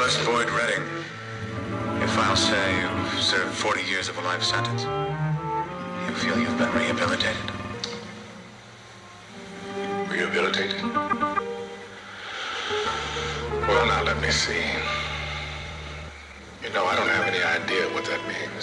Douglas Boyd Redding, if I'll say you've served 40 years of a life sentence, you feel you've been rehabilitated? Rehabilitated? Well, now let me see. You know, I don't have any idea what that means.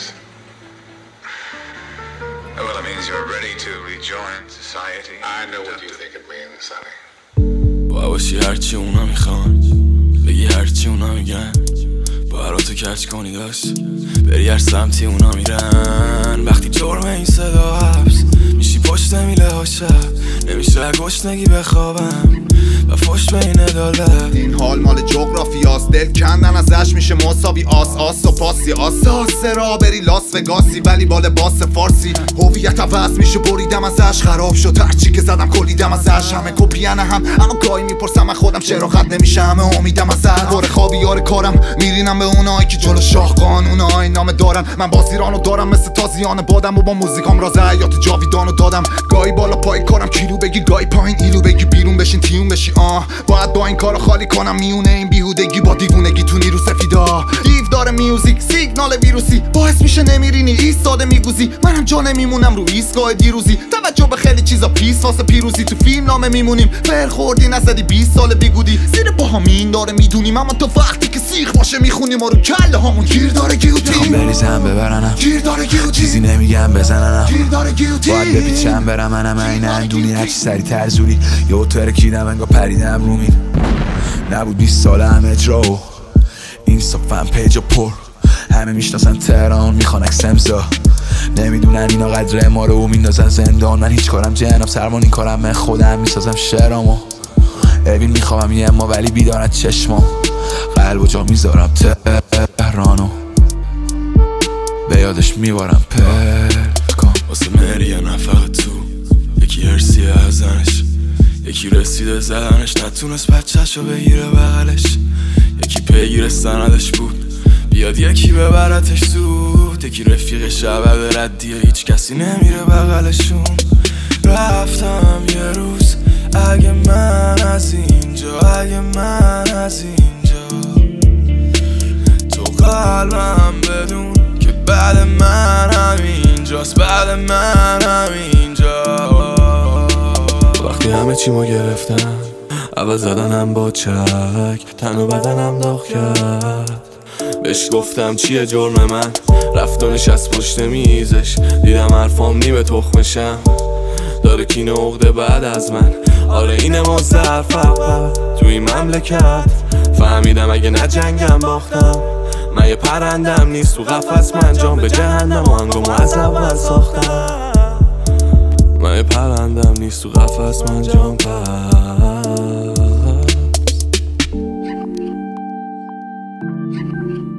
Well, it means you're ready to rejoin society. I know what you think it means, Sonny. باشی هرچی اونا میخوان، بگی هرچی اونا میگن، براتو کج کنی داشت بری هر سمتی اونا میرن. وقتی جرم این صدا حبس میشی پشت میله ها شب، نمیشه گشنگی بخوابم و فش بین عدالت. این حال مال جغرافیاست، دل کندن ازش میشه مساوی آس و پاسی. آس را بری لاس وگاسی ولی با لباس فارسی. هویت عوض میشه بریدم ازش، خراب شد هرچی که زدم کلیدم ازش. همه کپیانه هم اما گاهی میپرسم من خودم چرا خط نمیشه، همه امیدم ازش. دور خوابی یار کارم میرینم به اونایی که جلو شاه قانونای نامه دارن. من بازیرانو دارم مثل تازیان بادم و با موزیکام راز حیات جاویدانو دادم. گاهی بالا پای کارم کیلو بگی، گاهی پایین ایلو بگی، بیرون بشین تیون بشی. باید با این کارو خالی کنم میونه این بیهودگی با دیوونگی تو نیرو سفیدا. دیو داره میوزیک سیگنال ویروسی، باعث میشه نمیرینی ایستاده میگوزی. منم جا نمیمونم رو ایستگاه دیروزی، توجه به خیلی چیزا پیس واسه پیروزی. تو فیلم نامه میمونیم فر خوردی نزدی 20 سال بیگودی. زیر پاها مین داره میدونیم اما تا وقتی که سیخ باشه میخونیم ما رو کله هامون گیر داره گیوتین. بریزم ببرنم گیر داره گیوتین، چیزی نمیگم بزننم، گیر داره گیوتین. باید بپیچم برم منم این اندونی هرچی سری ترزوری. یه ترکیدم انگا پریدم رومی نبود 20 ساله همه اجرا و اینستاگرام پیج پر همه میشناسن تهران میخوان اکسمزا. نمیدونن اینا قدر ما رو میندازن زندان. من هیچ کارم جناب سرمان این کارم من خودم میسازم شعرامو. اوین میخوام یه اما ولی بیدارت چشمام. قلب و جا میذارم تهرانو به یادش میبارم پلکان. واسه مریه نفقه تو یکی هرسیه ازنش، یکی رسیده زدنش نتونست بچه‌شو بگیره بغلش. یکی پیگیر سندش بود بیاد یکی ببرتش زود. یکی رفیق شب ردیه هیچ کسی نمیره بغلشون. رفتم یه روز اگه من از اینجا، اگه من از اینجا تو قلبم بدون که بعد من همینجاست، بعد من همینجا. وقتی همه چی ما گرفتن اول زدنم با چک، تن و بدنم داغ کرد. بهش گفتم چیه جرم من، رفت و نشست پشت میزش. دیدم حرفام نیمه تخمشم، داره کینه عقده بعد از من. آره اینه مزدر فقط تو این مملکت. فهمیدم اگه نه جنگم باختم. من یه پرندم نیست تو قفس، من جام به جهنم و هنگامو از اول ساختم. من یه پرندم نیست تو قفس، من جام پس.